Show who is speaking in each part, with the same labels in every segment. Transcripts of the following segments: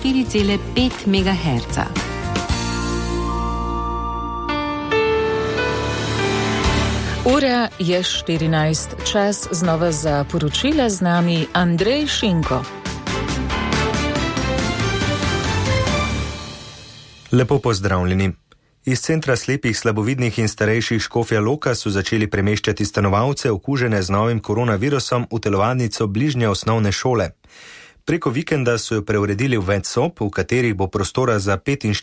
Speaker 1: 4,5 MHz.
Speaker 2: Ura je 14, čas znova za poročila, z nami Andrej Šinko.
Speaker 3: Lepo pozdravljeni. Iz centra slepih, slabovidnih in starejših Škofja Loka so začeli premeščati stanovalce okužene z novim koronavirusom v telovadnico bližnje osnovne šole. Preko vikenda so jo preuredili v več sob, v katerih bo prostora za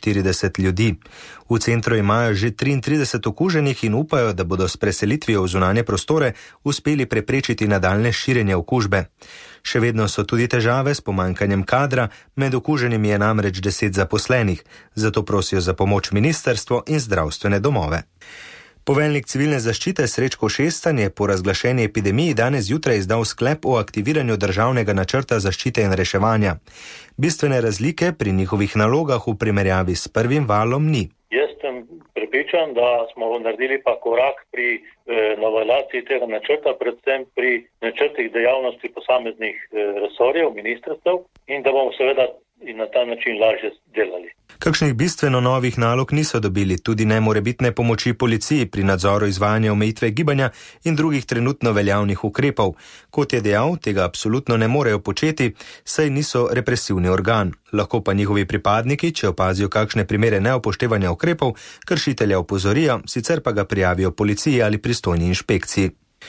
Speaker 3: 45 ljudi. V centru imajo že 33 okuženih in upajo, da bodo s preselitvijo v zunanje prostore uspeli preprečiti nadaljne širjenje okužbe. Še vedno so tudi težave s pomanjkanjem kadra, med okuženimi je namreč 10 zaposlenih, zato prosijo za pomoč ministrstvo in zdravstvene domove. Poveljnik civilne zaščite Srečko Šestan je po razglašeni epidemiji danes zjutraj izdal sklep o aktiviranju državnega načrta zaščite in reševanja. Bistvene razlike pri njihovih nalogah v primerjavi s prvim valom ni.
Speaker 4: Jaz sem prepričan, da smo naredili pa korak pri novelaciji tega načrta, predvsem pri načrtih dejavnosti posameznih resorjev, ministrstev in da bomo seveda in na ta način lažje delali.
Speaker 3: Kakšnih bistveno novih nalog niso dobili, tudi ne morebitne pomoči policiji pri nadzoru izvajanja omejitve gibanja in drugih trenutno veljavnih ukrepov. Kot je dejal, tega absolutno ne morejo početi, saj niso represivni organ. Lahko pa njihovi pripadniki, če opazijo kakšne primere neupoštevanja ukrepov, kršitelja opozorijo, sicer pa ga prijavijo policiji ali pristojni inšpekciji.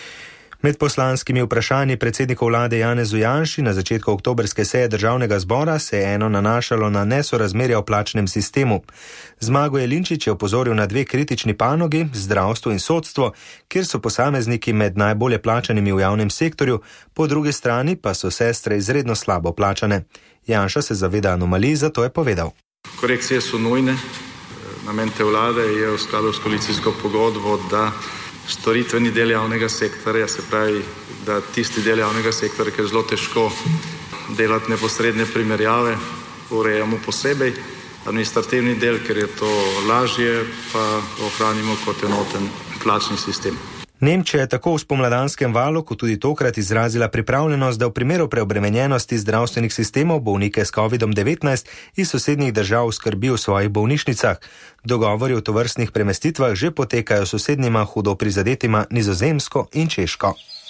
Speaker 3: Med poslanskimi vprašanji predsedniku vlade Janezu Janši na začetku oktobrske seje državnega zbora se je eno nanašalo na nesorazmerja v plačnem sistemu. Zmago Jelinčič je opozoril na dve kritični panogi, zdravstvo in sodstvo, kjer so posamezniki med najbolje plačanimi v javnem sektorju, po drugi strani pa so sestre izredno slabo plačane. Janša se zaveda anomalij, zato je povedal.
Speaker 5: Korekcije so nujne. Namen te vlade je v skladu s koalicijsko pogodbo, da storitveni del javnega sektorja, se pravi, da tisti del javnega sektorja, ker je zelo težko delati neposredne primerjave, urejamo posebej, administrativni del, ker je to lažje, pa ohranimo kot enoten plačni sistem.
Speaker 3: Nemčija je tako v spomladanskem valu, kot tudi tokrat izrazila pripravljenost, da v primeru preobremenjenosti zdravstvenih sistemov bolnike s COVID-19 iz sosednjih držav skrbi v svojih bolnišnicah. Dogovori o tovrstnih premestitvah že potekajo s sosednjima hudo prizadetima Nizozemsko in Češko.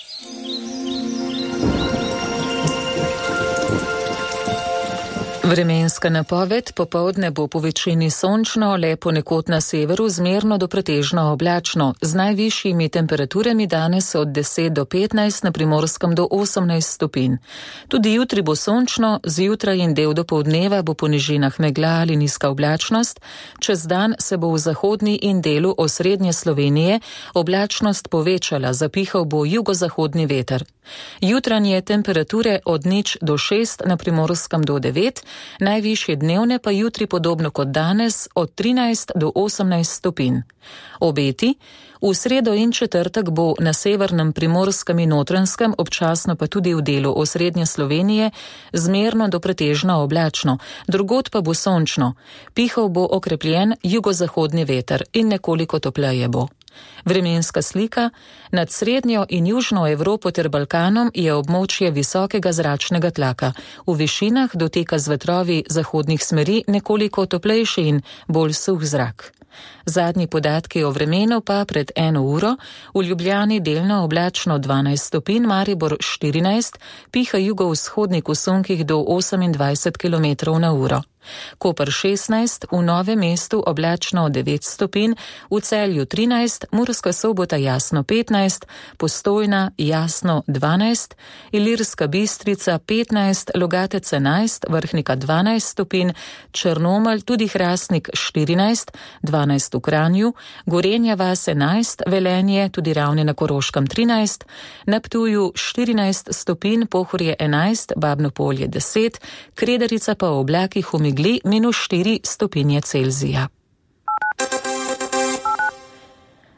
Speaker 2: Vremenska napoved: popoldne bo po večini sončno, le ponekod na severu zmerno do pretežno oblačno, z najvišjimi temperaturami danes od 10 do 15, na Primorskem do 18 stopinj. Tudi jutri bo sončno, zjutraj in del dopoldneva bo po nižinah megla ali nizka oblačnost, čez dan se bo v zahodni in delu osrednje Slovenije oblačnost povečala, zapihal bo jugozahodni veter. Jutranje temperature od 0 do 6, na Primorskem do 9, najvišje dnevne pa jutri podobno kot danes od 13 do 18 stopinj. Obeti: v sredo in četrtek bo na severnem Primorskem in Notranjskem, občasno pa tudi v delu osrednje Slovenije, zmerno do pretežno oblačno, drugod pa bo sončno. Pihal bo okrepljen jugozahodni veter in nekoliko topleje bo. Vremenska slika: nad srednjo in južno Evropo ter Balkanom je območje visokega zračnega tlaka. V višinah doteka z vetrovi zahodnih smeri nekoliko toplejši in bolj suh zrak. Zadnji podatki o vremenu pa pred 1 uro: v Ljubljani delno oblačno 12 stopinj, Maribor 14, piha jugovzhodnik v sunkih do 28 km/h. Koper 16, v Novem mestu oblačno 9 stopinj, v Celju 13, Murska Sobota jasno 15, Postojna jasno 12, Ilirska Bistrica 15, Logatec 11, Vrhnika 12 stopinj, Črnomelj, tudi Hrastnik 14, 12 v Kranju, Gorenja vas 11, Velenje, tudi Ravne na Koroškem 13, na Ptuju 14 stopinj, Pohorje 11, Babno Polje 10, Kredarica pa v oblakih v megli -4 stopinje Celzija.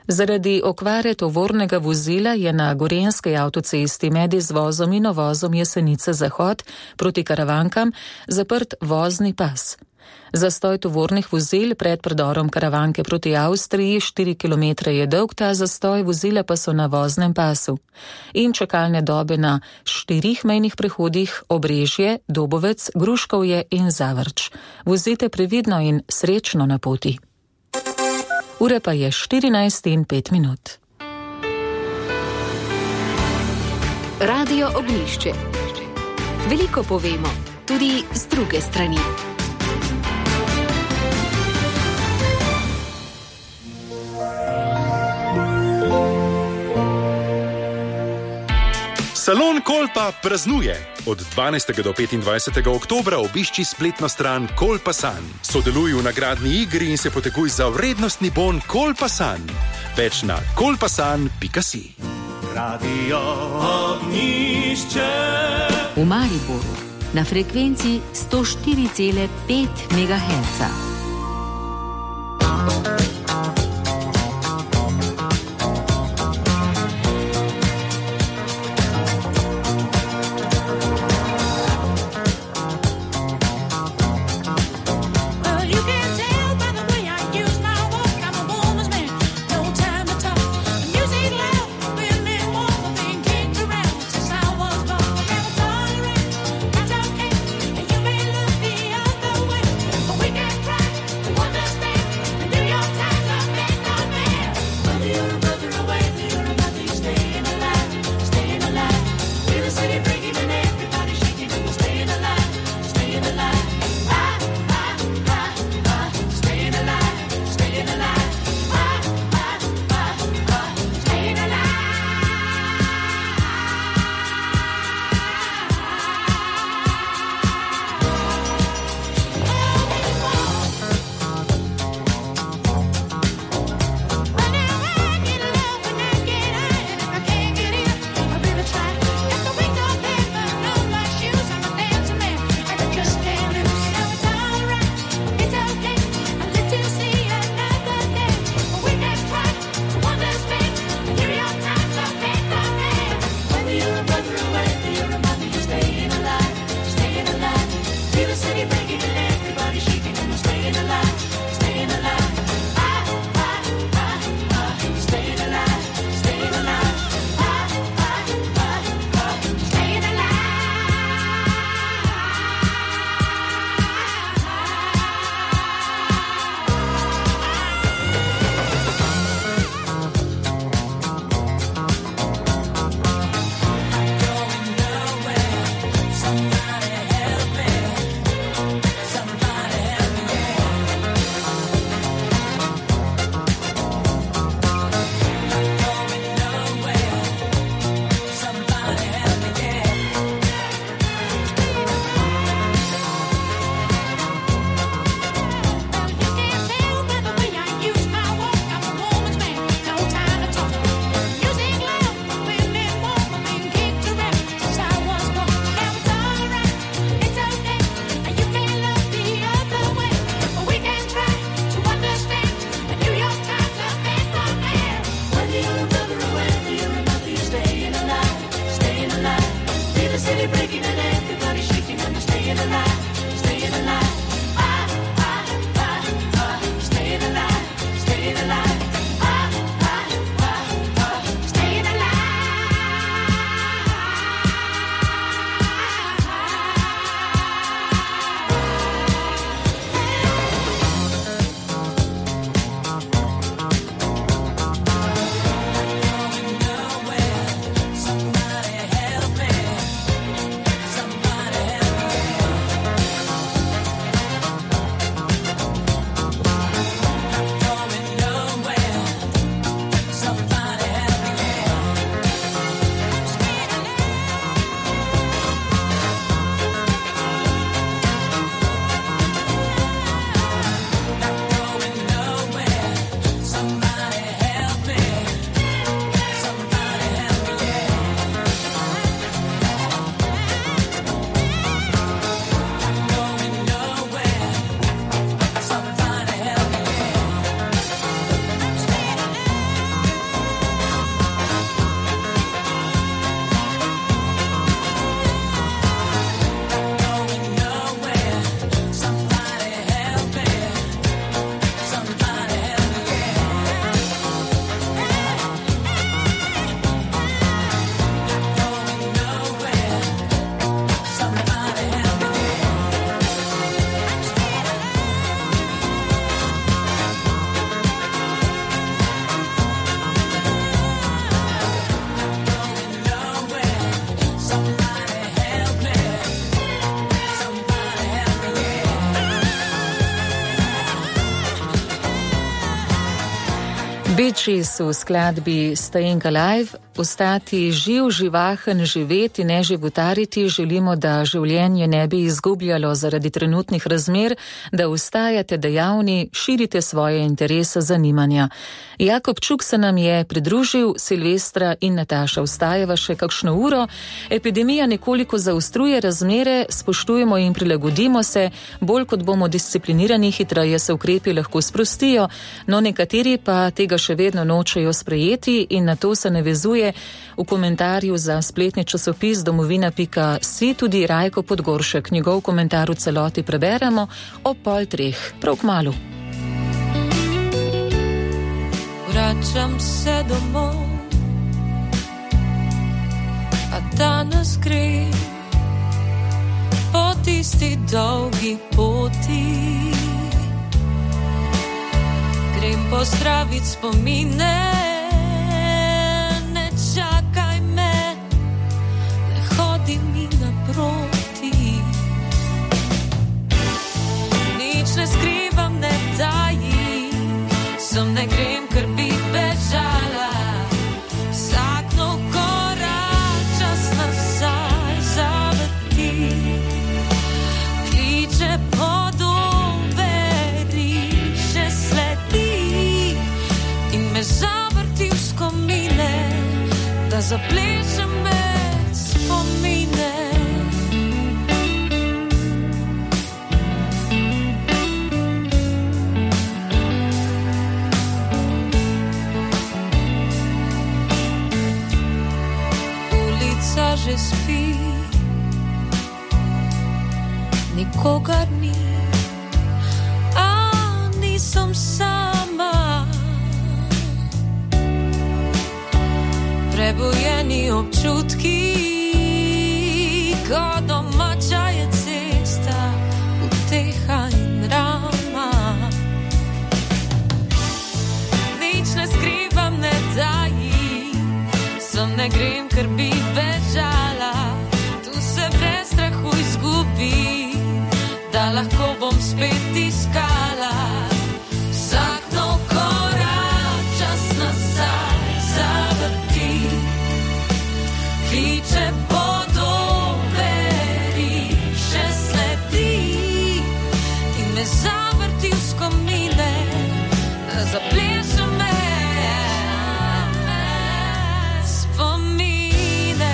Speaker 2: Zaradi okvare tovornega vozila je na Gorenjski avtocesti med izvozom in ovozom Jesenice-Zahod proti Karavankam zaprt vozni pas. Zastoj tovornih vozil pred predorom Karavanke proti Avstriji 4 km je dolg, ta zastoj vozila pa so na voznem pasu. In čakalne dobe na 4 mejnih prehodih Obrežje, Dobovec, Gruškovje in Zavrč. Vozite previdno in srečno na poti. Ura pa je 14:05.
Speaker 1: Radio Ognjišče. Veliko povemo, tudi z druge strani.
Speaker 6: Salon Kolpa praznuje. Od 12. do 25. oktobra obišči spletno stran Kolpasan. Sodeluj v nagradni igri in se potekuj za vrednostni bon Kolpasan. Več na kolpasan.si.
Speaker 7: Radio Ognjišče.
Speaker 1: V Mariboru na frekvenci 104,5 MHz.
Speaker 7: New York Times.
Speaker 2: Biči so v skladbi Staying Alive, ostati živ, živahen, živeti, ne životariti, želimo, da življenje ne bi izgubljalo zaradi trenutnih razmer, da ostajate dejavni, širite svoje interese, zanimanja. Jakob Čuk se nam je pridružil, Silvestra in Nataša ostajava še kakšno uro. Epidemija nekoliko zaostruje razmere, spoštujemo in prilagodimo se, bolj kot bomo disciplinirani, hitreje se ukrepi lahko sprostijo, no nekateri pa tega še vedno nočejo sprejeti in na to se navezuje v komentarju za spletni časopis domovina.si tudi Rajko Podgoršek. Njegov komentar v celoti preberemo ob 2:30, prav kmalu.
Speaker 8: Vračam se domov, a danes grem po tisti dolgi poti. Grem pozdravit spomine, ne čakaj me, ne hodi mi naproti. Nič ne skrivam, ne tajim, sem ne grem, ker bi bežala. Vsak nov korak čas nazaj zavrti, kliče podobe, riše sledi in me zavrti v skomine, da zaplešem med spomine. Ulica že spi, nikogar ni, a nisem sama. Prebujeni občutki, ko domača je cesta, uteha in rama. Nič ne skrivam, ne tajim, sem ne grem, ker bi bežala. Tu se brez strahu izgubi, da lahko bom spet iskala. Vsak nov korak čas nazaj zavrti, kliče podobe, riše sledi in me zavrti v skomine, da zaplešem med spomine.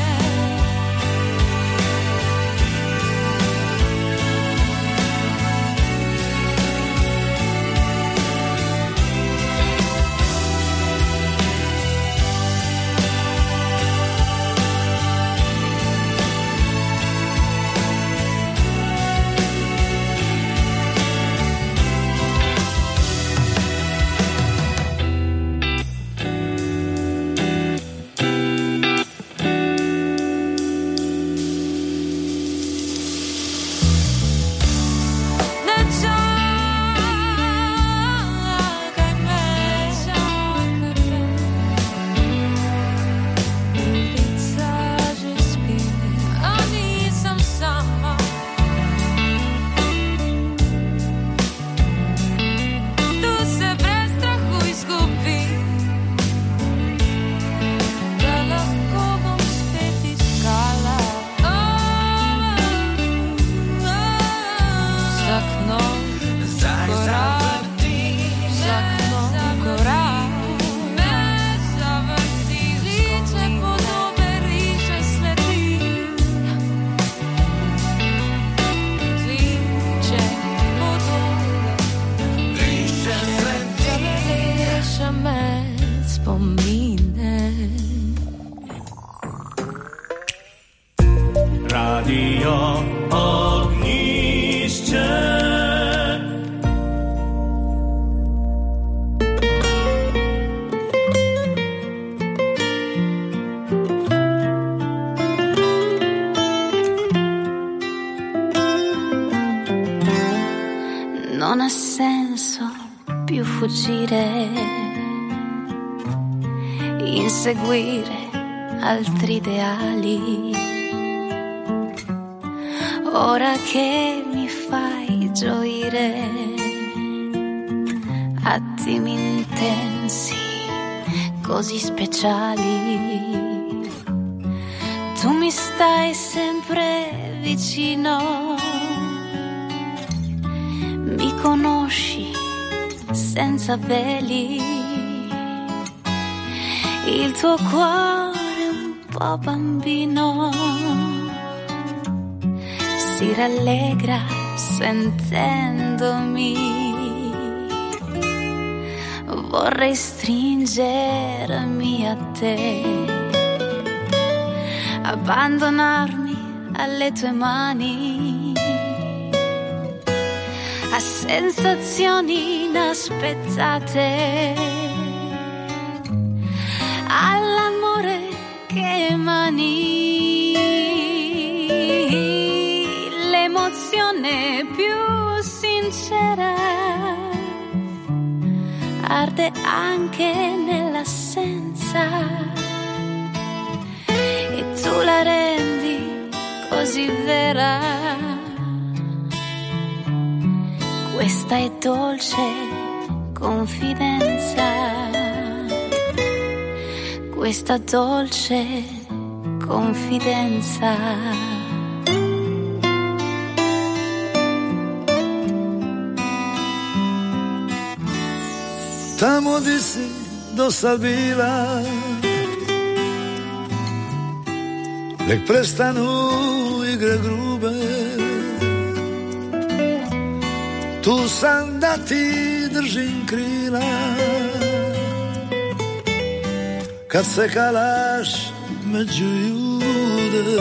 Speaker 7: Radio Ognišče.
Speaker 9: Non ha senso più fuggire, inseguire altri ideali. Ora che mi fai gioire, attimi intensi così speciali. Tu mi stai sempre vicino, mi conosci senza veli, il tuo cuore un po' bambino si rallegra sentendomi. Vorrei stringermi a te, abbandonarmi alle tue mani, a sensazioni inaspettate, all'amore che emani, l'emozione più sincera arde anche nell'assenza e tu la rendi così vera. Questa è dolce confidenza, questa dolce confidenza.
Speaker 10: Tamo di si do sabila, lek prestanu igre grube, tu sam da ti držim krila, kad se kalaš među ljude,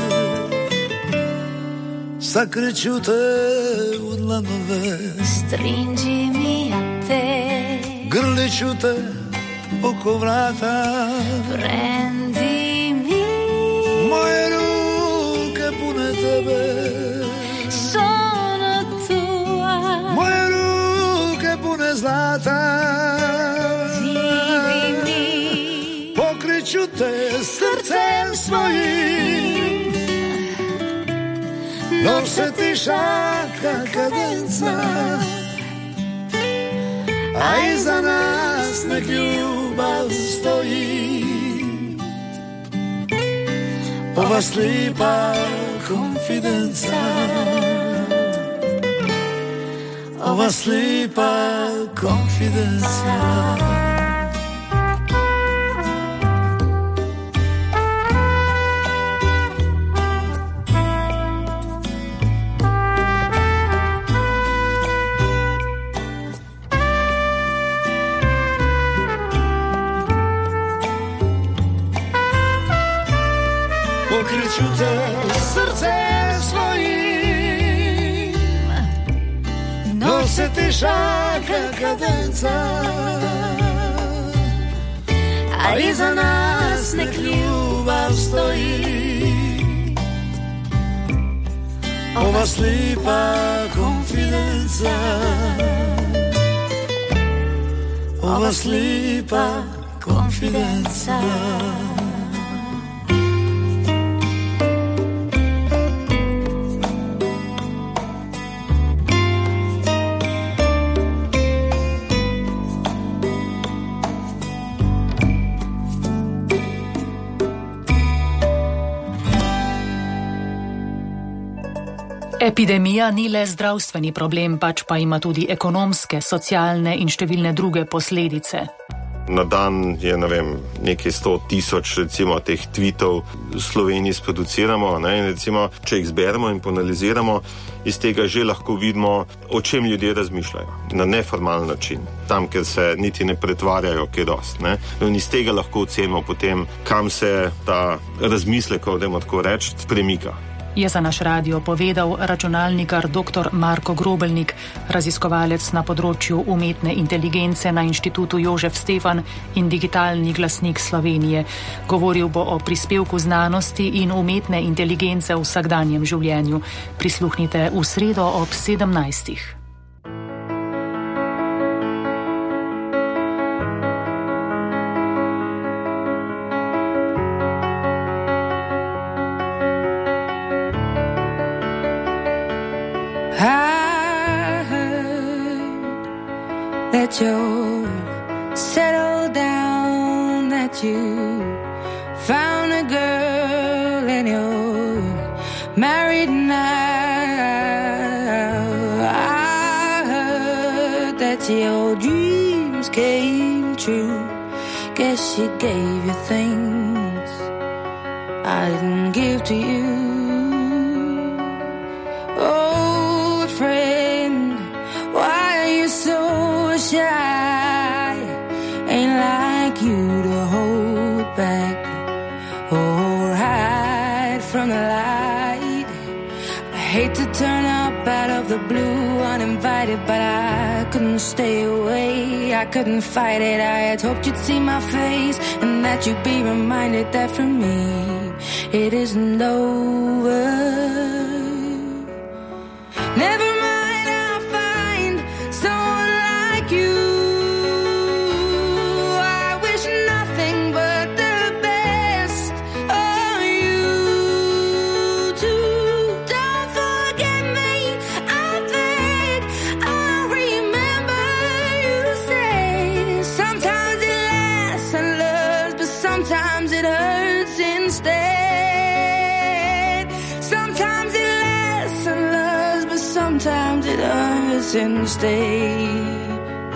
Speaker 10: sakriću te u dlanove,
Speaker 9: stringi mi a te,
Speaker 10: grliću te oko vrata,
Speaker 9: prendi mi,
Speaker 10: moje ruke pune tebe,
Speaker 9: sono tua,
Speaker 10: moje ruke pune zlata,
Speaker 9: vivi mi,
Speaker 10: pokriću te srcem svojim, dok se tišaka kadenca, a iza nas nek ljubav stoji. Ova slipa konfidenca, ova slipa konfidenca. Pokriću te srcem svojim, dok se tišaka kadenca, a iza nas nek ljubav stoji. Ova slipa konfidenca, ova slipa konfidenca.
Speaker 11: Epidemija ni le zdravstveni problem, pač pa ima tudi ekonomske, socialne in številne druge posledice.
Speaker 12: Na dan je, nekaj 100,000 recimo teh tweetov v Sloveniji sproduciramo, in recimo, če jih zberemo in analiziramo, iz tega že lahko vidimo, o čem ljudje razmišljajo. Na neformalen način, tam, kjer se niti ne pretvarjajo, kaj dost. In iz tega lahko ocenimo potem, kam se ta razmislek, dajmo tako reči, premika.
Speaker 11: Je za naš radio povedal računalnikar dr. Marko Grobelnik, raziskovalec na področju umetne inteligence na Inštitutu Jožef Stefan in digitalni glasnik Slovenije. Govoril bo o prispevku znanosti in umetne inteligence v vsakdanjem življenju. Prisluhnite v sredo ob 17.
Speaker 13: That you'll settle down that you found a girl and you're married now. I heard that your dreams came true. Guess she gave you things I didn't give to you. Old friend, why are you so shy? Ain't like you to hold back or hide from the light. I hate to turn up out of the blue uninvited, but I couldn't stay away. I couldn't fight it. I had hoped you'd see my face and that you'd be reminded that for me it isn't over. Never mind, I'll find someone like you. I wish nothing but the best for you too. Don't forget me, I beg. I remember you say sometimes it lasts and loves, but sometimes it hurts instead. Sometimes it lasts and loves, but sometimes it hurts instead.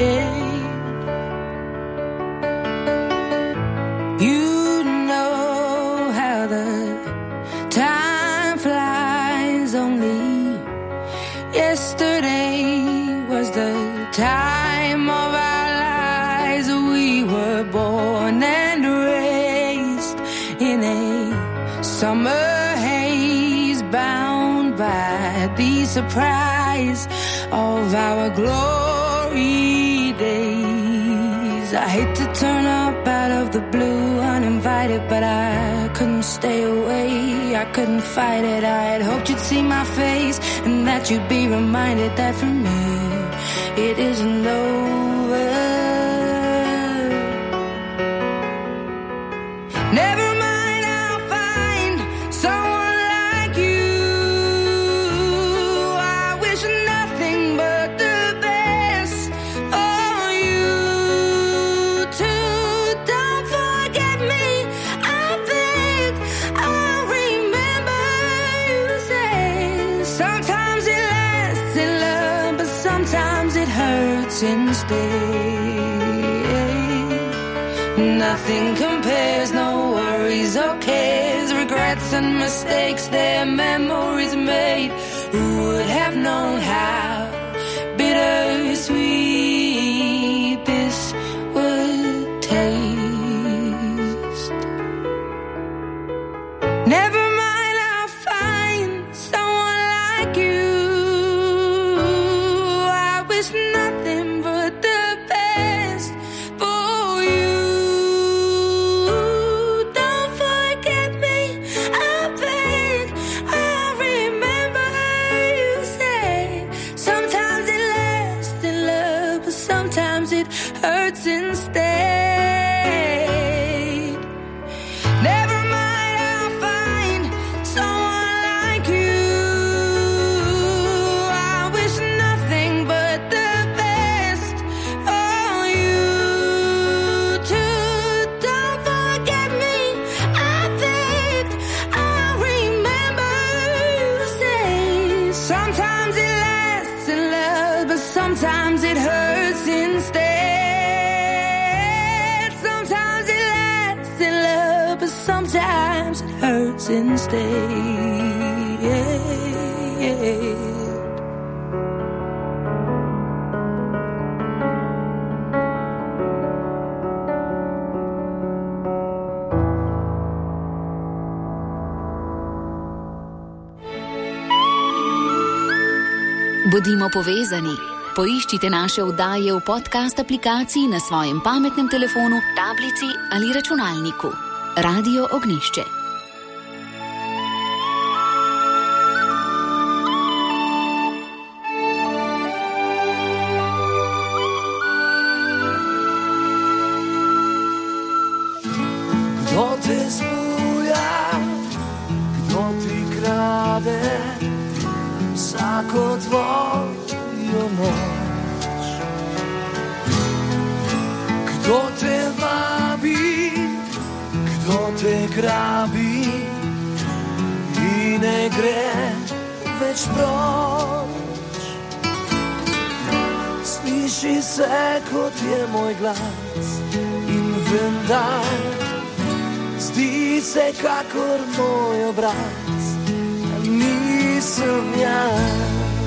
Speaker 13: You know how the time flies. Only yesterday was the time of our lives. We were born and raised in a summer haze, bound by the surprise of our glory days. I hate to turn up out of the blue uninvited, but I couldn't stay away. I couldn't fight it. I had hoped you'd see my face and that you'd be reminded that for me it isn't over. Never mind, I'll find someone like you. I wish nothing but the best for you too. Don't forget me, I beg. I remember you say sometimes it lasts in love, but sometimes it hurts instead. Nothing compares, no worries or cares, regrets and mistakes, their memories made. Who would have known how bittersweet this would taste? Never mind, I'll find someone like you. I wish nothing but the best for you. Don't forget me, I beg. I remember you said sometimes it lasts in love, but sometimes it hurts instead. Never mind, I'll find someone like you. I wish nothing but the best for you too. Don't forget me, I beg. I remember you say sometimes it lasts in love, but sometimes it hurts instead. Sometimes it lasts in love, but sometimes it hurts instead.
Speaker 1: Bodimo povezani. Poiščite naše oddaje v podcast aplikaciji na svojem pametnem telefonu, tablici ali računalniku. Radio Ognišče.
Speaker 10: Kdo te zbuja, kdo ti krade vsako tvojo moč? Kdo te vabi gre več proč. Sliši se, kot je moj glas in vendar zdi se, kakor moj obraz, nisem jaz.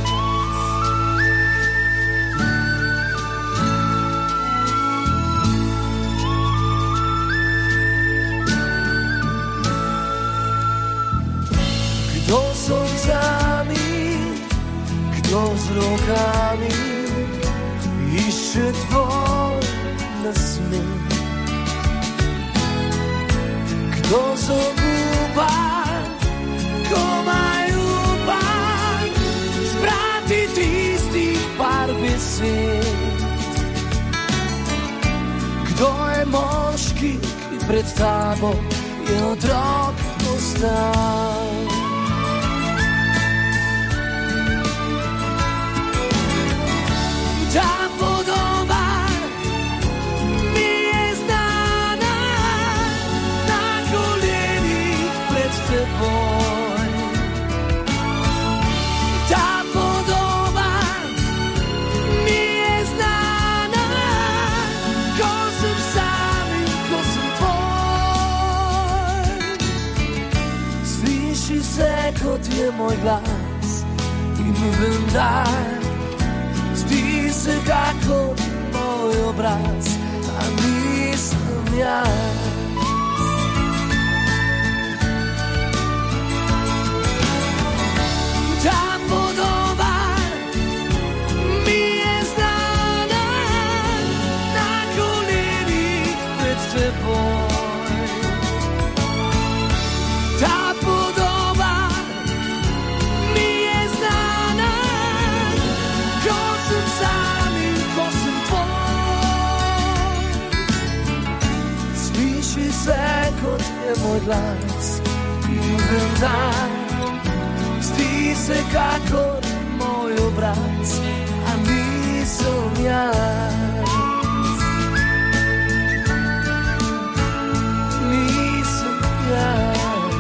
Speaker 10: Kdo so očami, kdo z rokami išče tvoj nasmeh? Kdo zabupa, komaj upa zbrati tistih par besed? Kdo je moški, ki pred tabo je otrok postal? Ta podoba mi je znana, na kolenih pred teboj. Ta podoba mi je znana, ko sem sam in ko sem tvoj. Sliši se, kot je moj glas in vendar zdi se, kakor moj obraz, a nisem jaz. Ta podoba mi je znana, na kolenih pred teboj. Ta podoba mi je znana, ko sem sam in ko sem tvoj. Sliši se, kot je moj glas in vendar zdi se, kakor moj obraz, a nisem jaz. Nisem jaz.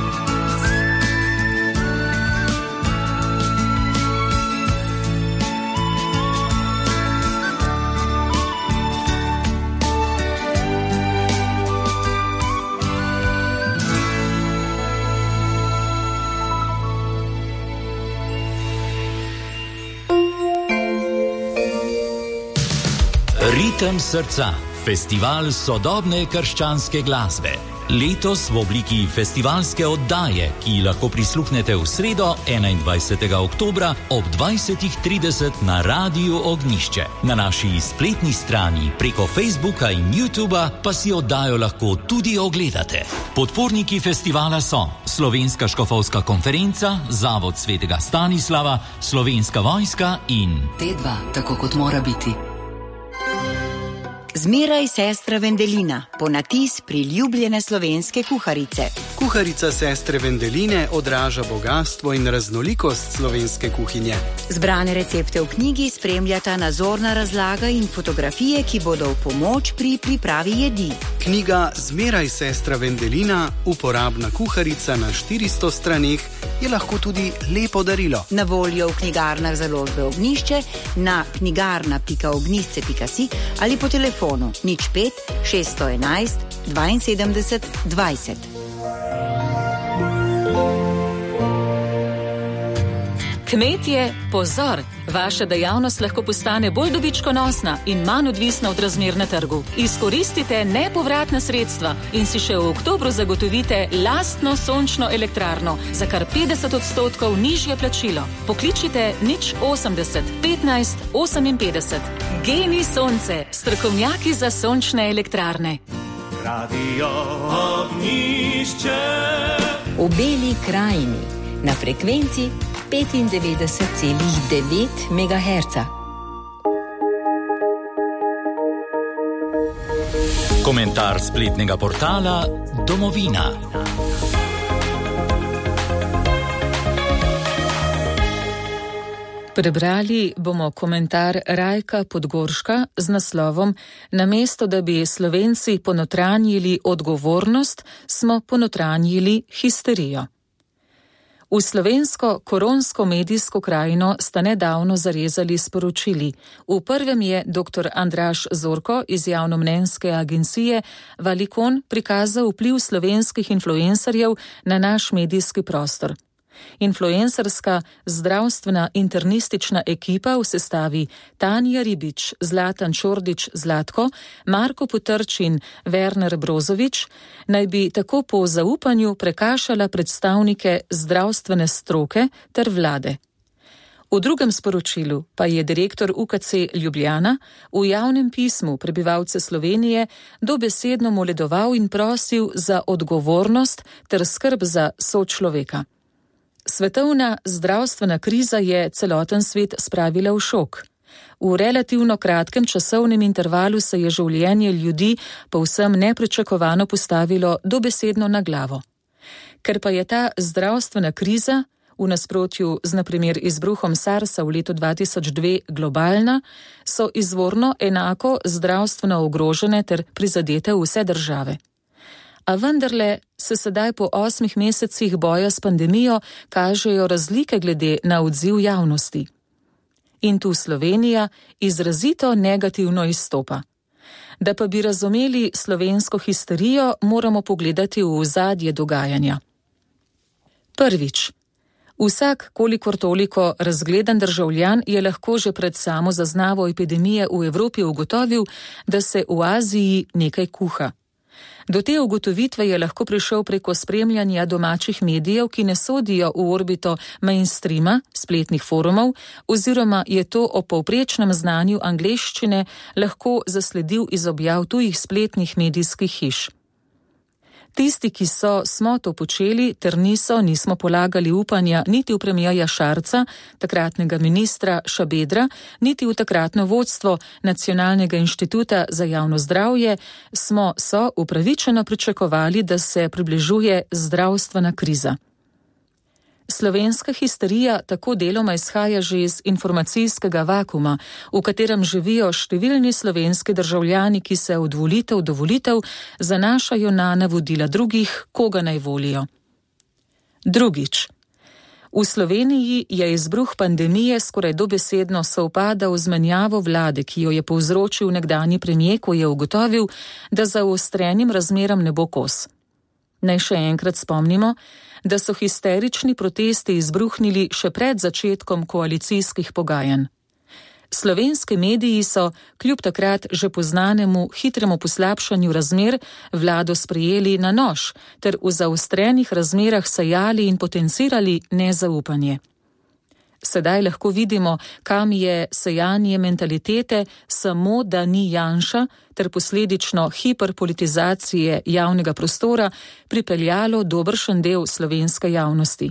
Speaker 14: Ritem srca, festival sodobne krščanske glasbe. Letos v obliki festivalske oddaje, ki lahko prisluhnete v sredo 21. oktobra ob 20:30 na Radiu Ognjišče. Na naši spletni strani preko Facebooka in YouTuba pa si oddajo lahko tudi ogledate. Podporniki festivala so Slovenska škofovska konferenca, Zavod svetega Stanislava, Slovenska vojska in
Speaker 15: T2, tako kot mora biti. Zmeraj sestra Vendelina, ponatis priljubljene slovenske kuharice.
Speaker 16: Kuharica sestre Vendeline odraža bogastvo in raznolikost slovenske kuhinje.
Speaker 15: Zbrane recepte v knjigi spremljata nazorna razlaga in fotografije, ki bodo v pomoč pri pripravi jedi.
Speaker 16: Knjiga Zmeraj sestra Vendelina, uporabna kuharica na 400 straneh, je lahko tudi lepo darilo.
Speaker 15: Na voljo v knjigarnah založbe Ognjišče, na knjigarna.ognjišče.si ali po telefonu 05 611 72 20.
Speaker 2: Kmetje, pozor! Vaša dejavnost lahko postane bolj dobičkonosna in manj odvisna od razmer na trgu. Izkoristite nepovratna sredstva in si še v oktobru zagotovite lastno sončno elektrarno za kar 50% nižje plačilo. Pokličite 080 15 58. Geni Sonce, strokovnjaki za sončne elektrarne.
Speaker 7: Radio Ognjišče.
Speaker 17: V Beli krajini na frekvenci 95,9 MHz.
Speaker 14: Komentar spletnega portala Domovina.
Speaker 2: Prebrali bomo komentar Rajka Podgorška z naslovom Namesto da bi Slovenci ponotranjili odgovornost, smo ponotranjili histerijo. V slovensko koronsko medijsko krajino sta nedavno zarezali sporočili. V prvem je dr. Andraž Zorko iz javnomnenjske agencije Valicon prikazal vpliv slovenskih influencerjev na naš medijski prostor. Influencerska zdravstvena internistična ekipa v sestavi Tanja Ribič, Zlatan Čordič Zlatko, Marko Potrčin, Werner Brozovič naj bi tako po zaupanju prekašala predstavnike zdravstvene stroke ter vlade. V drugem sporočilu pa je direktor UKC Ljubljana v javnem pismu prebivalce Slovenije dobesedno moledoval in prosil za odgovornost ter skrb za sočloveka. Svetovna zdravstvena kriza je celoten svet spravila v šok. V relativno kratkem časovnem intervalu se je življenje ljudi povsem nepričakovano postavilo dobesedno na glavo. Ker pa je ta zdravstvena kriza, v nasprotju z na primer izbruhom SARS-a v letu 2002 globalna, so izvorno enako zdravstveno ogrožene ter prizadete vse države. A vendarle se sedaj po 8 mesecih boja s pandemijo kažejo razlike glede na odziv javnosti. In tu Slovenija izrazito negativno izstopa. Da pa bi razumeli slovensko histerijo, moramo pogledati v ozadje dogajanja. Prvič. Vsak kolikor toliko razgledan državljan je lahko že pred samo zaznavo epidemije v Evropi ugotovil, da se v Aziji nekaj kuha. Do te ugotovitve je lahko prišel preko spremljanja domačih medijev, ki ne sodijo v orbito mainstreama, spletnih forumov, oziroma je to o povprečnem znanju angleščine lahko zasledil iz objav tujih spletnih medijskih hiš. Tisti, ki smo to počeli, ter nismo polagali upanja niti v premierja Šarca, takratnega ministra Šabedra, niti v takratno vodstvo Nacionalnega inštituta za javno zdravje, so upravičeno pričakovali, da se približuje zdravstvena kriza. Slovenska histerija tako deloma izhaja že iz informacijskega vakuma, v katerem živijo številni slovenski državljani, ki se od volitev do volitev zanašajo na navodila drugih, koga naj volijo. Drugič. V Sloveniji je izbruh pandemije skoraj dobesedno sovpadal z menjavo vlade, ki jo je povzročil nekdanji premier, ko je ugotovil, da zaostrenim razmeram ne bo kos. Naj še enkrat spomnimo, da so histerični protesti izbruhnili še pred začetkom koalicijskih pogajanj. Slovenski mediji so, kljub takrat že poznanemu hitremu poslabšanju razmer, vlado sprejeli na nož ter v zaostrenih razmerah sejali in potencirali nezaupanje. Sedaj lahko vidimo, kam je sejanje mentalitete samo da ni Janša ter posledično hiperpolitizacije javnega prostora pripeljalo dobršen del slovenske javnosti.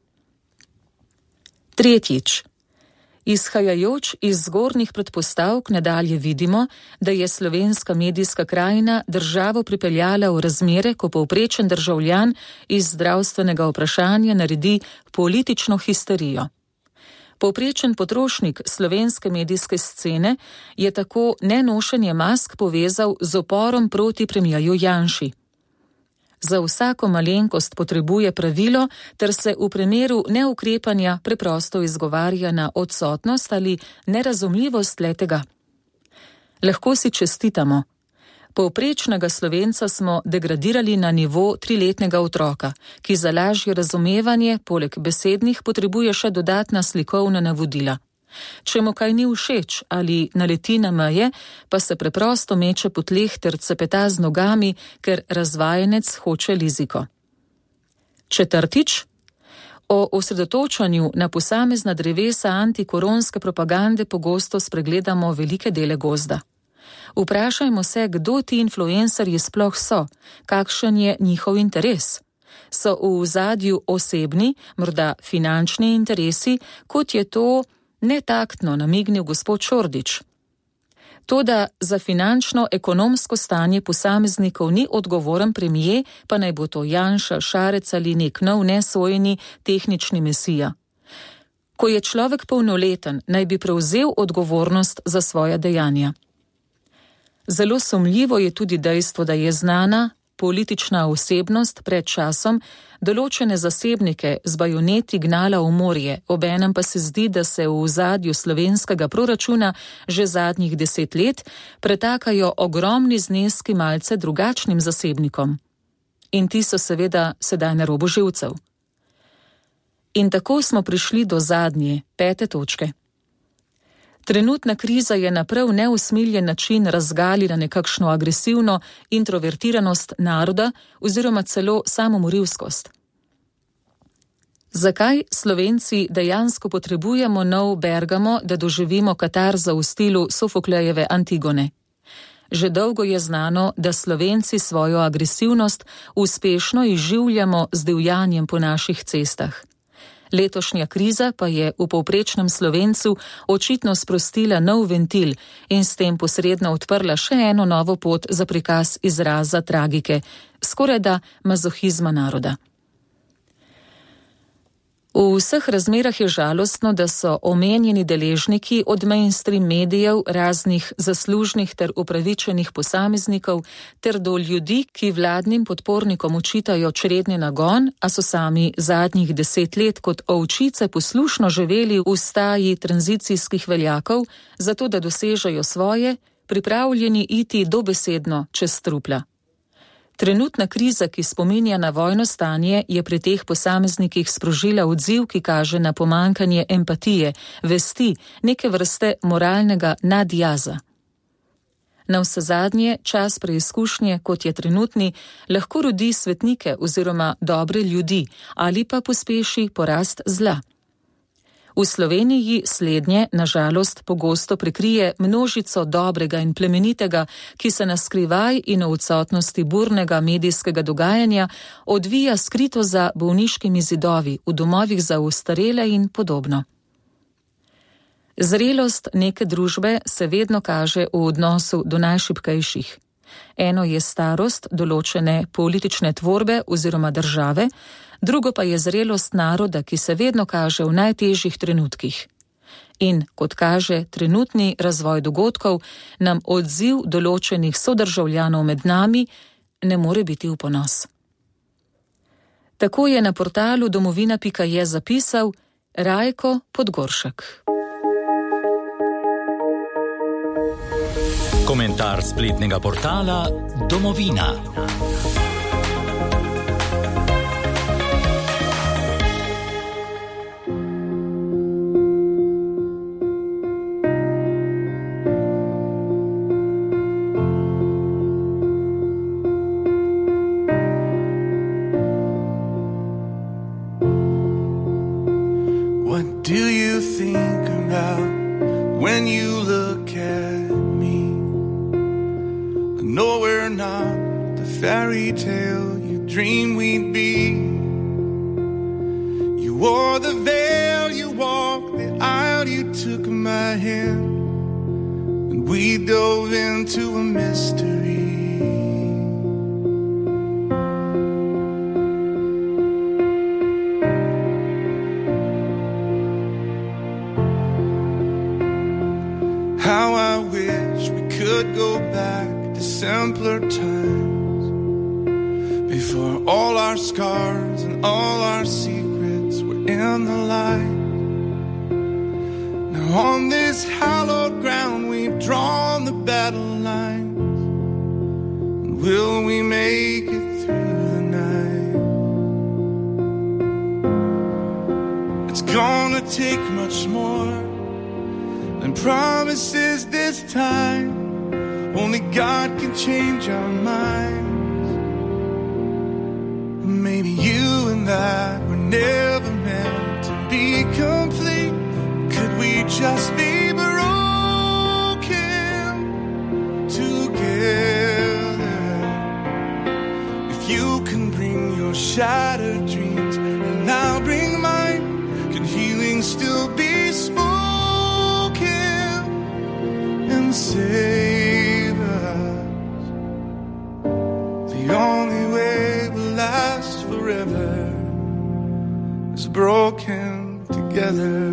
Speaker 2: Tretjič. Izhajajoč iz zgornjih predpostavk nadalje vidimo, da je slovenska medijska krajina državo pripeljala v razmere, ko povprečen državljan iz zdravstvenega vprašanja naredi politično histerijo. Povprečen potrošnik slovenske medijske scene je tako nenošenje mask povezal z uporom proti premierju Janši. Za vsako malenkost potrebuje pravilo, ter se v primeru neukrepanja preprosto izgovarja na odsotnost ali nerazumljivost letega. Lahko si čestitamo. Povprečnega Slovenca smo degradirali na nivo 3-letnega otroka, ki za lažje razumevanje poleg besednih potrebuje še dodatna slikovna navodila. Če mu kaj ni všeč ali naleti na meje, pa se preprosto meče po tleh ter cepeta z nogami, ker razvajenec hoče liziko. Četrtič. O osredotočanju na posamezna drevesa antikoronske propagande pogosto spregledamo velike dele gozda. Vprašajmo se, kdo ti influencerji sploh so, kakšen je njihov interes. So v ozadju osebni, morda finančni interesi, kot je to netaktno namignil gospod Čordič. Toda za finančno-ekonomsko stanje posameznikov ni odgovoren premier, pa naj bo to Janša, Šarec ali nek nov nesojeni tehnični mesija. Ko je človek polnoleten, naj bi prevzel odgovornost za svoja dejanja. Zelo sumljivo je tudi dejstvo, da je znana, politična osebnost pred časom določene zasebnike z bajoneti gnala v morje, obenem pa se zdi, da se v ozadju slovenskega proračuna že zadnjih 10 let pretakajo ogromni zneski malce drugačnim zasebnikom. In ti so seveda sedaj na robu živcev. In tako smo prišli do zadnje, 5. točke. Trenutna kriza je na prav neusmiljen način razgalila nekakšno agresivno introvertiranost naroda oziroma celo samomorilskost. Zakaj Slovenci dejansko potrebujemo nov Bergamo, da doživimo katarzo v stilu Sofoklejeve Antigone? Že dolgo je znano, da Slovenci svojo agresivnost uspešno izživljamo z divjanjem po naših cestah. Letošnja kriza pa je v povprečnem Slovencu očitno sprostila nov ventil in s tem posredno odprla še eno novo pot za prikaz izraza tragike, skorajda mazohizma naroda. V vseh razmerah je žalostno, da so omenjeni deležniki od mainstream medijev, raznih zaslužnih ter upravičenih posameznikov ter do ljudi, ki vladnim podpornikom očitajo čredni nagon, a so sami zadnjih 10 let kot ovčice poslušno živeli v staji tranzicijskih veljakov, zato da dosežejo svoje, pripravljeni iti dobesedno čez trupla. Trenutna kriza, ki spominja na vojno stanje, je pri teh posameznikih sprožila odziv, ki kaže na pomankanje empatije, vesti, neke vrste moralnega nadjaza. Navsezadnje, čas preizkušnje, kot je trenutni, lahko rodi svetnike oziroma dobre ljudi ali pa pospeši porast zla. V Sloveniji slednje, na žalost, pogosto prekrije množico dobrega in plemenitega, ki se na skrivaj in v odsotnosti burnega medijskega dogajanja odvija skrito za bolniškimi zidovi, v domovih za ostarele in podobno. Zrelost neke družbe se vedno kaže v odnosu do najšibkejših. Eno je starost določene politične tvorbe oziroma države, drugo pa je zrelost naroda, ki se vedno kaže v najtežjih trenutkih. In, kot kaže trenutni razvoj dogodkov, nam odziv določenih sodržavljanov med nami ne more biti v ponos. Tako je na portalu domovina.je zapisal Rajko Podgoršek.
Speaker 14: Komentar spletnega portala Domovina.
Speaker 10: What do you think about when you look at me? I know we're not the fairy tale you dreamed we'd be. You wore the veil, you walked the aisle, you took my hand, and we dove into a mystery. How I wish we could go back to simpler times, before all our scars and all our secrets were in the light. Now on this hallowed ground we've drawn the battle lines, and will we make it through the night? It's gonna take much more and promises this time. Only God can change our minds. Maybe you and I were never meant to be complete. Could we just be broken together? If you can bring your shattered dreams and I'll bring mine, can healing still be spoken and save us? The only way we'll last forever is broken together.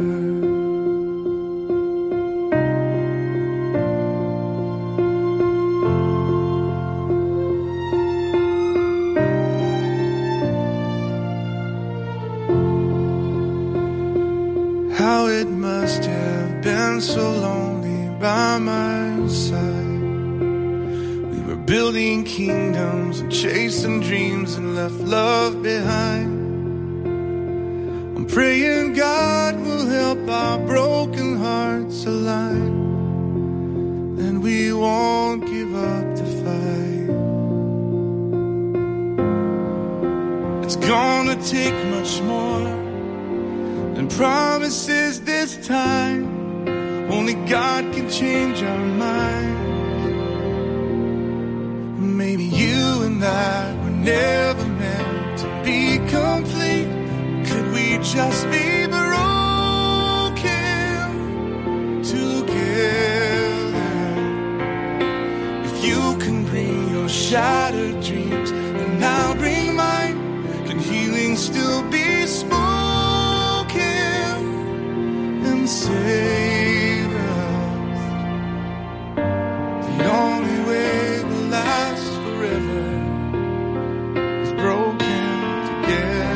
Speaker 10: by my side. We were building kingdoms and chasing dreams and left love behind. I'm praying God will help our broken hearts align, and we won't give up the fight. It's gonna take much more than promises this time. Only God can change our minds. Maybe you and I were never meant to be complete. Could we just be broken together? If you can bring your shattered dreams, and I'll bring mine, can healing still be spoken and save us? The only way we'll last forever is broken together.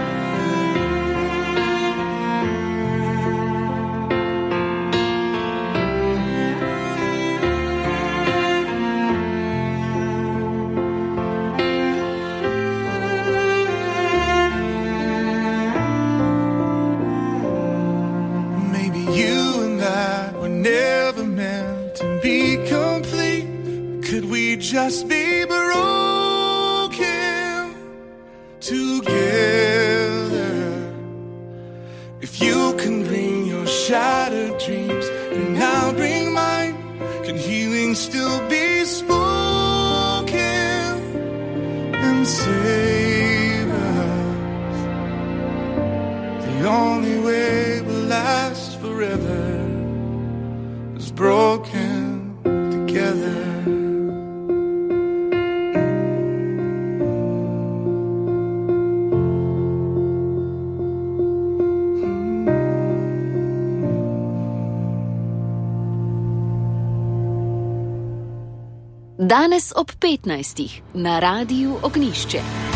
Speaker 10: Just be broken together. If you can bring your shattered dreams, and I'll bring mine, can healing still be spoken and save us? The only way we'll last forever is broken together.
Speaker 1: Danes ob 15. na Radiu Ognišče.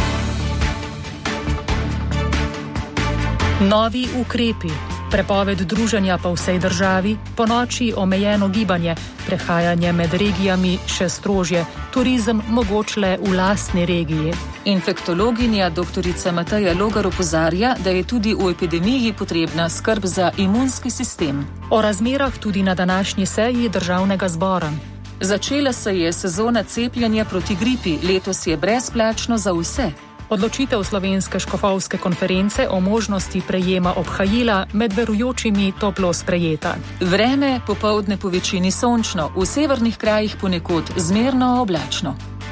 Speaker 11: Novi ukrepi, prepoved druženja po vsej državi, ponoči omejeno gibanje, prehajanje med regijami še strožje, turizem mogoč le v lastni regiji.
Speaker 2: Infektologinja dr. Mateja Logar opozarja, da je tudi v epidemiji potrebna skrb za imunski sistem.
Speaker 11: O razmerah tudi na današnji seji Državnega zbora.
Speaker 2: Začela se je sezona cepljenja proti gripi, letos je brezplačno za vse.
Speaker 11: Odločitev Slovenske škofovske konference o možnosti prejema obhajila med verujočimi toplo sprejeta.
Speaker 2: Vreme popoldne po večini sončno, v severnih krajih ponekod zmerno oblačno.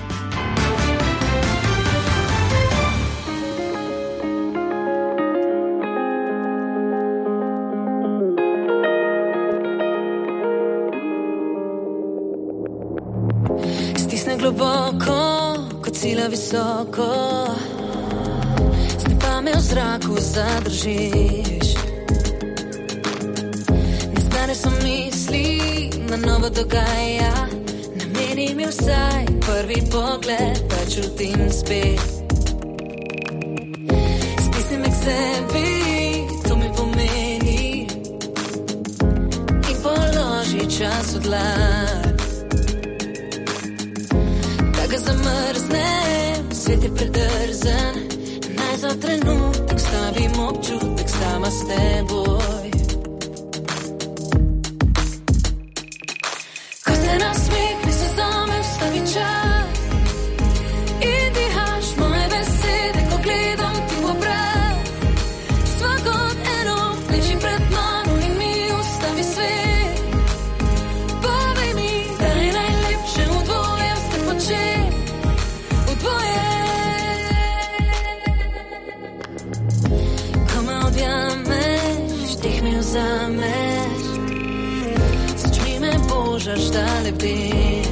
Speaker 8: Globoko, kot sila visoko, zdaj pa me v zraku zadržiš. Neznane so misli, na novo dogaja, nameni mi vsaj prvi pogled, pa čutim spet. Stisni me k sebi, to mi pomeni, in položi čas v dlan. Ga zamrznem, svet je predrzen, naj za trenutek stavim občutek sama s teboj. Ko se nasmehni, se zame ustavi čas in dihaš moje besede, ko gledam ti v obraz. Sva kot eno, ležim pred mano in mi ustavi svet. Povej mi, da je najlepše v dvoje vse početi. Zameš, s očmi me božaš, da lebim.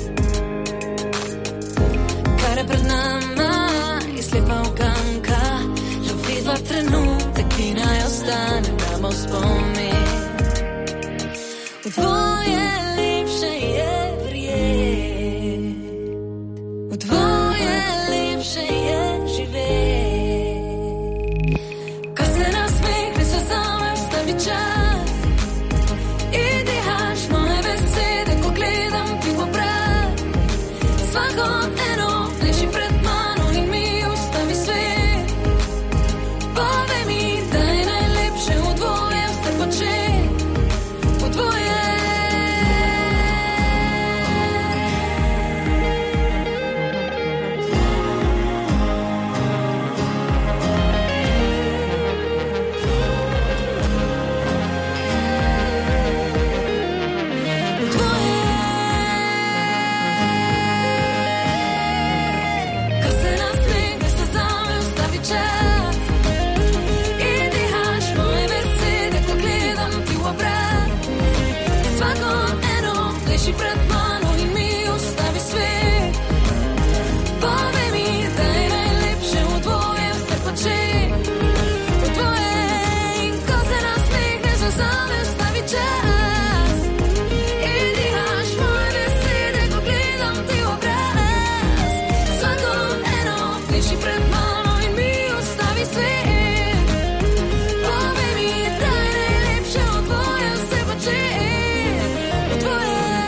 Speaker 8: Kar je pred nama, je slepa uganka, lovi dva trenutek, ki naj ostane nama v spomin. V tvoje lepše je verjet, v tvoje lepše je živet. Ko se nasmehne, se zame ustavi čas in dihaš moje besede. Piši pred mano in mi ostavi svet. Povej mi, da je najlepše v dvoje vse početi. V dvoje in ko se nasmehneš, zame ustavi čas. In dihaš moje besede, ko gledam ti v obraz. Svako eno, piši pred mano in mi ostavi svet. Povej mi, da je najlepše v dvoje vse početi. V dvoje.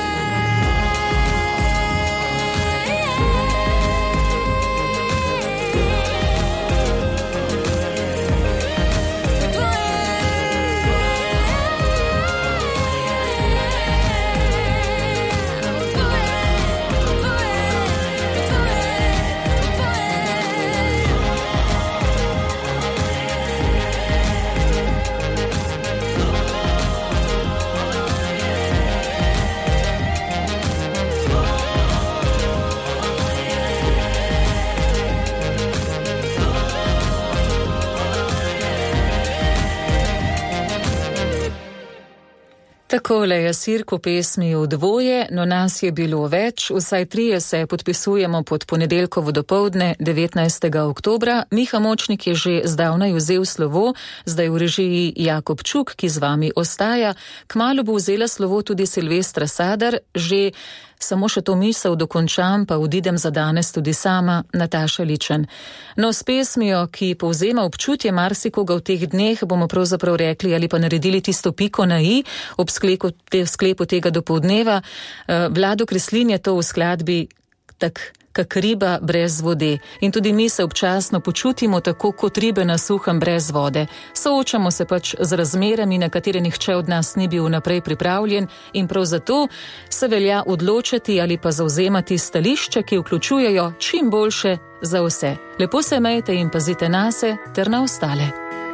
Speaker 2: Takole je Sirko pesmi v dvoje, no nas je bilo več, vsaj 3 se podpisujemo pod ponedeljkovo dopoldne 19. oktobra. Miha Močnik je že zdavnaj vzel slovo, zdaj v režiji Jakob Čuk, ki z vami ostaja. Kmalu bo vzela slovo tudi Silvestra Sadar, že samo še to misel dokončam, pa odidem za danes tudi sama, Nataša Ličen. No, s pesmijo, ki povzema občutje marsikoga v teh dneh, bomo pravzaprav rekli ali pa naredili tisto piko na i ob sklepu tega dopoldneva. Vlado Kreslin je to v skladbi tak kak riba brez vode. In tudi mi se občasno počutimo tako kot ribe na suhem brez vode. Soočamo se pač z razmerami, na katere nihče od nas ni bil naprej pripravljen in prav zato se velja odločiti ali pa zauzemati stališča, ki vključujejo čim boljše za vse. Lepo se imejte in pazite nase ter na ostale.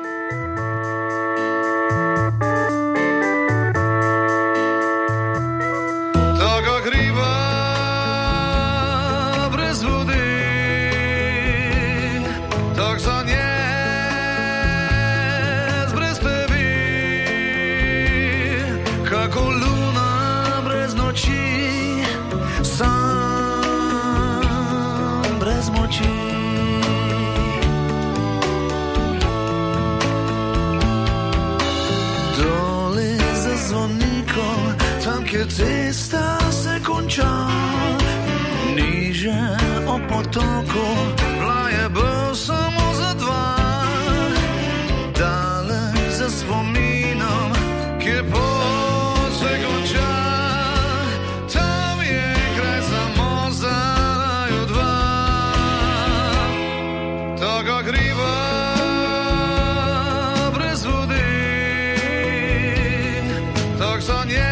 Speaker 18: Cesta se konča, niže o potoku, plaje bo samo za dva, daleč za spominom, kjer pot se konča, tam je kraj samo za naju dva, taka kriva brez vode, tak sanje.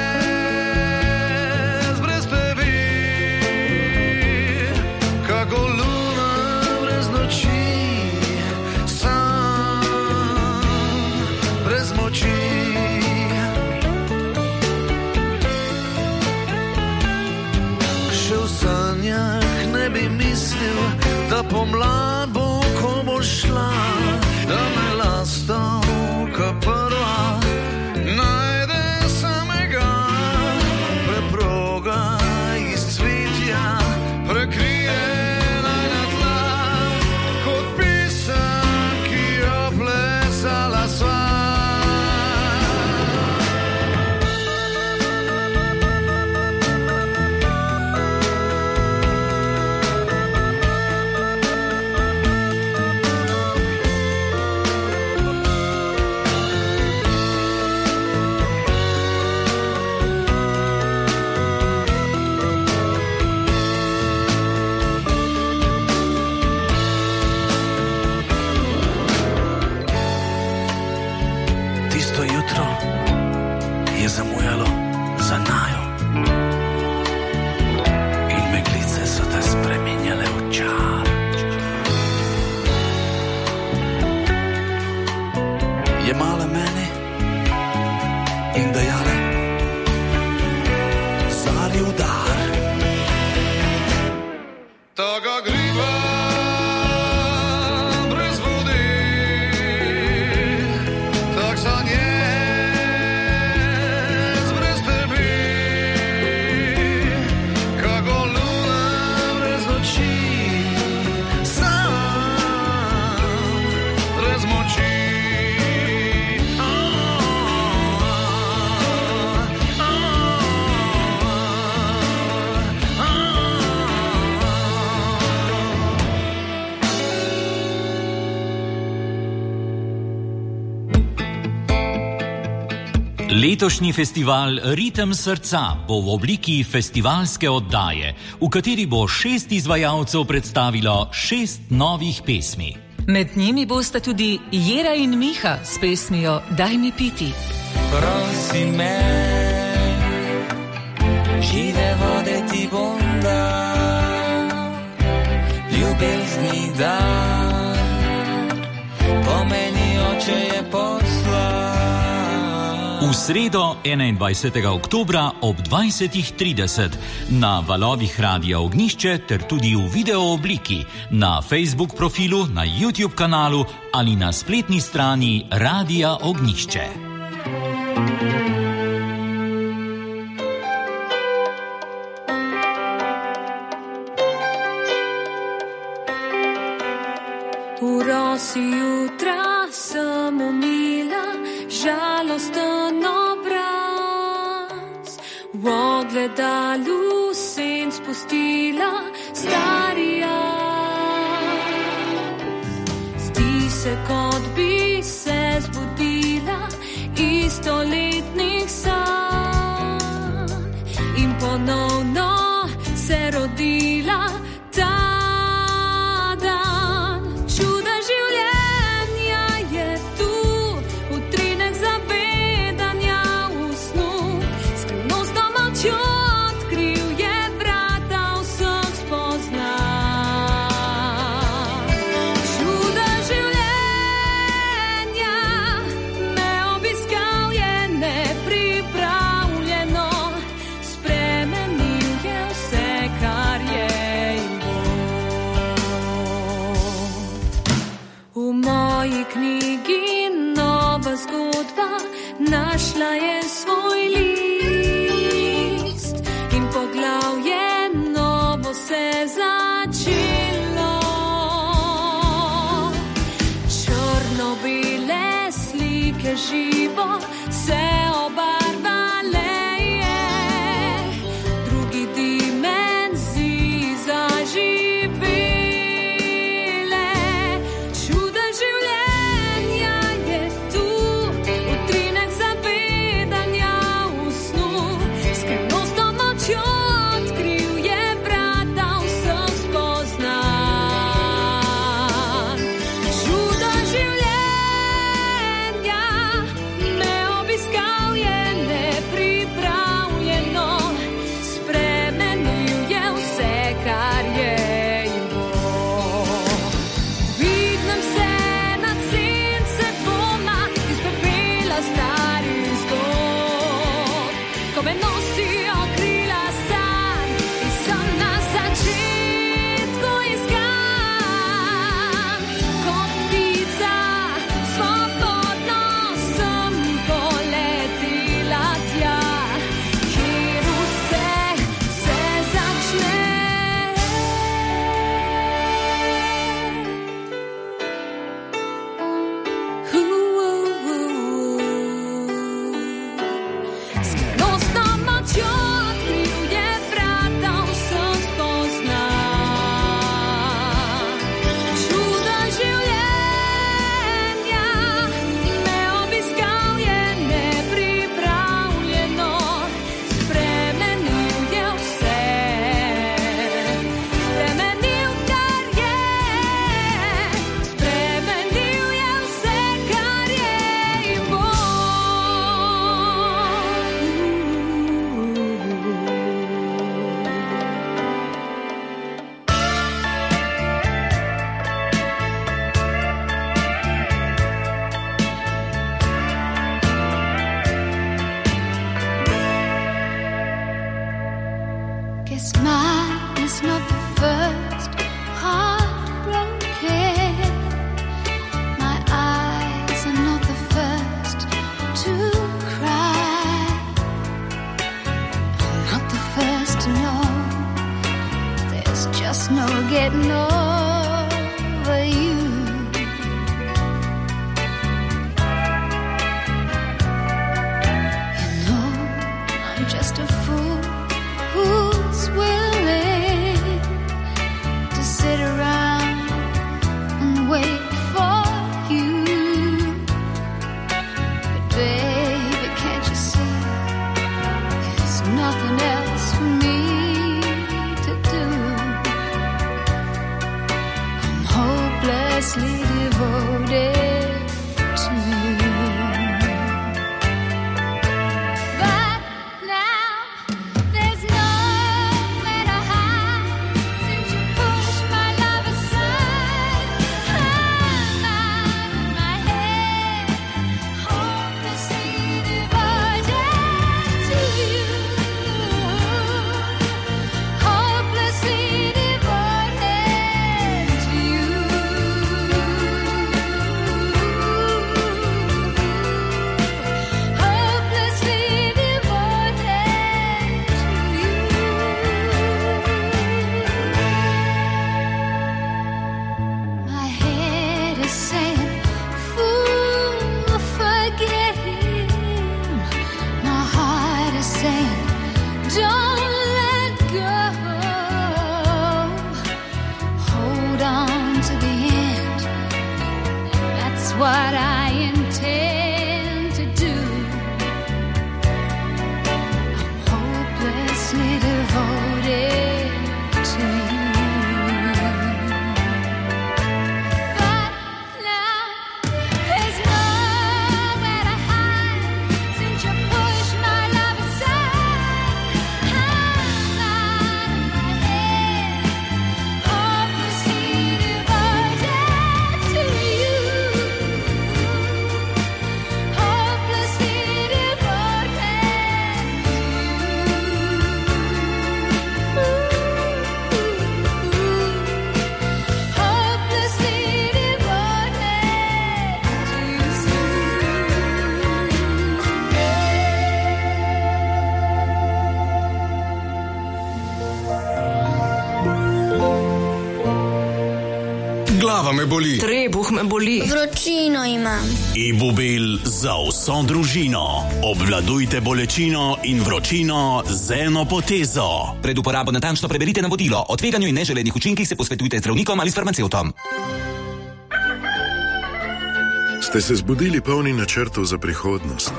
Speaker 18: Da pomlad bo, ko bo šla, da me lastovka prva najde samega, preproga iz cvetja prekrije najna tla, kot pisem, ki jo plesala sva. Zamujalo za naju in meglice so te spreminjale v čar. Jemale meni in dajale zadnji udar. Taka griba brez vode, tak sanje.
Speaker 14: Letošnji festival Ritem srca bo v obliki festivalske oddaje, v kateri bo 6 izvajalcev predstavilo 6 novih pesmi.
Speaker 2: Med njimi bosta tudi Jera in Miha s pesmijo Daj mi piti.
Speaker 18: Prosi me, žive vode ti bom dal, ljubezni dan, po meni oče je poslal.
Speaker 14: V sredo 21. oktobra ob 20:30 na valovih Radia Ognjišče ter tudi v video obliki na Facebook profilu, na YouTube kanalu ali na spletni strani Radia Ognjišče.
Speaker 8: V rosi jutra sem umila žalosten obraz, v ogledalu sen spustila stari jaz. Zdi se, kot bi se zbudila iz stoletnih sanj in ponovno se rodila ta dan. Čuda življenja je tu, utrinek zavedanja v snu, skrivnostno močjo odkril je vrata vseh spoznanj. Čuda življenja me obiskal je nepripravljeno, spremenil je vse, kar je in bo. V moji knjigi nova zgodba našla je svoj list in poglavje novo se začelo. Črno-bele slike živo se obarvale je, drugi dimenziji zaživele. Čuda življenja je tu, utrinek zavedanja v snu, skrivnostno močjo odkril je vrata vseh spoznanj. Čuda življenja me obiskal je nepripravljeno, spremenil je vse, kar je in bo. Dvignem se nad sence dvoma iz pepela starih zgodb, ko me nosijo krila sanj in sem na začetku iskan. Kot ptica svobodno sem poletela tja, kjer vse se začne. Skrivnostno močjo odkril je vrata vseh spoznanj. Čuda življenja me obiskal je nepripravljeno, spremenil je vse, spremenil, kar je, spremenil je vse, kar je in bo.
Speaker 9: Guess mine is not the first heartbroken. My eyes are not the first to cry. I'm not the first to know. There's just no getting over you. You know, I'm just a fool who's willing to sit around and wait for you. But baby, can't you see?
Speaker 19: Glava me boli.
Speaker 8: Trebuh me boli.
Speaker 20: Vročino imam.
Speaker 21: Ibubel za vso družino. Obvladujte bolečino in vročino z eno potezo.
Speaker 22: Pred uporabo natančno preberite navodilo. O tveganju in neželenih učinkih se posvetujte z zdravnikom ali s farmacevtom.
Speaker 23: Ste se zbudili polni načrtov za prihodnost?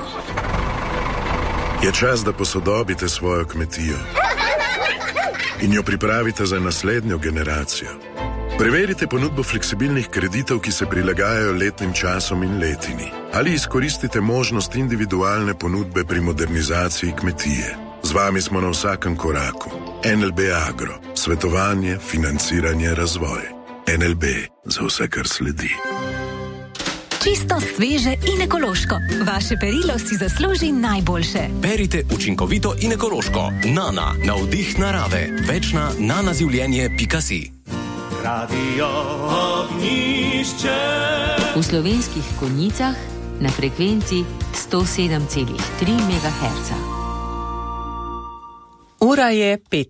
Speaker 23: Je čas, da posodobite svojo kmetijo in jo pripravite za naslednjo generacijo. Preverite ponudbo fleksibilnih kreditov, ki se prilagajajo letnim časom in letini. Ali izkoristite možnost individualne ponudbe pri modernizaciji kmetije. Z vami smo na vsakem koraku. NLB Agro. Svetovanje, financiranje, razvoj. NLB za vse, kar sledi.
Speaker 24: Čisto, sveže in ekološko. Vaše perilo si zasluži najboljše.
Speaker 25: Perite učinkovito in ekološko. Nana, navdih narave. Večna nanazivljenje.si.
Speaker 7: Radio Ognjišče.
Speaker 17: V Slovenskih Konjicah na frekvenci 107,3 MHz.
Speaker 11: Ura je 5.